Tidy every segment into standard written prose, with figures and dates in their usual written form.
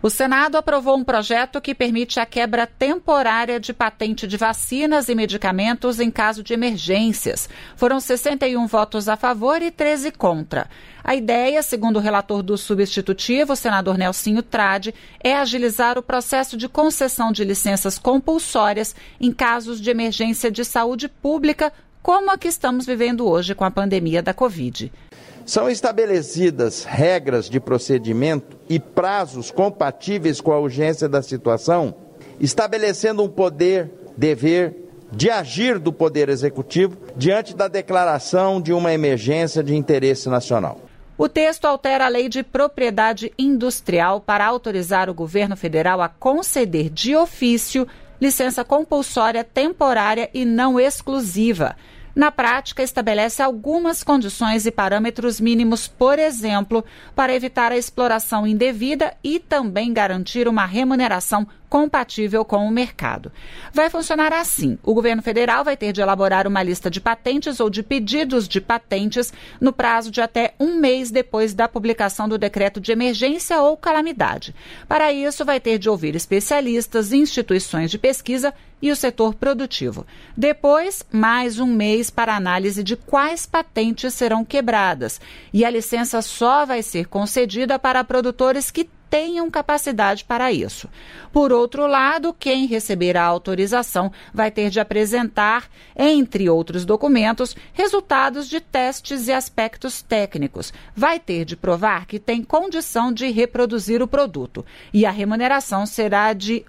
O Senado aprovou um projeto que permite a quebra temporária de patente de vacinas e medicamentos em caso de emergências. Foram 61 votos a favor e 13 contra. A ideia, segundo o relator do substitutivo, o senador Nelsinho Trade, é agilizar o processo de concessão de licenças compulsórias em casos de emergência de saúde pública, como a que estamos vivendo hoje com a pandemia da Covid. São estabelecidas regras de procedimento e prazos compatíveis com a urgência da situação, estabelecendo um dever de agir do Poder Executivo diante da declaração de uma emergência de interesse nacional. O texto altera a Lei de Propriedade Industrial para autorizar o governo federal a conceder de ofício licença compulsória temporária e não exclusiva. Na prática, estabelece algumas condições e parâmetros mínimos, por exemplo, para evitar a exploração indevida e também garantir uma remuneração compatível com o mercado. Vai funcionar assim: o governo federal vai ter de elaborar uma lista de patentes ou de pedidos de patentes no prazo de até 1 mês depois da publicação do decreto de emergência ou calamidade. Para isso, vai ter de ouvir especialistas, instituições de pesquisa e o setor produtivo. Depois, mais 1 mês para análise de quais patentes serão quebradas. E a licença só vai ser concedida para produtores que tenham capacidade para isso. Por outro lado, quem receber a autorização vai ter de apresentar, entre outros documentos, resultados de testes e aspectos técnicos. Vai ter de provar que tem condição de reproduzir o produto. E a remuneração será de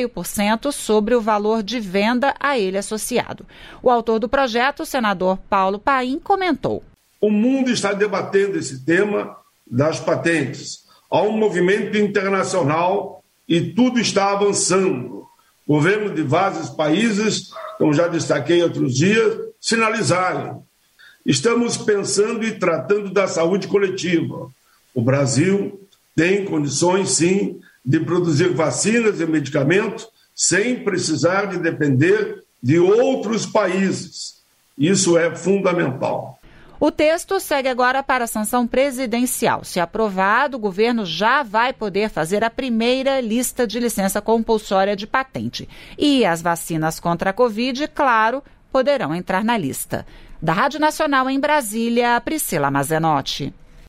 1,5% sobre o valor de venda a ele associado. O autor do projeto, o senador Paulo Paim, comentou: o mundo está debatendo esse tema das patentes. Há um movimento internacional e tudo está avançando. Governos de vários países, como já destaquei outros dias, sinalizaram. Estamos pensando e tratando da saúde coletiva. O Brasil tem condições, sim, de produzir vacinas e medicamentos sem precisar de depender de outros países. Isso é fundamental. O texto segue agora para a sanção presidencial. Se aprovado, o governo já vai poder fazer a primeira lista de licença compulsória de patente. E as vacinas contra a Covid, claro, poderão entrar na lista. Da Rádio Nacional em Brasília, Priscila Mazenotti.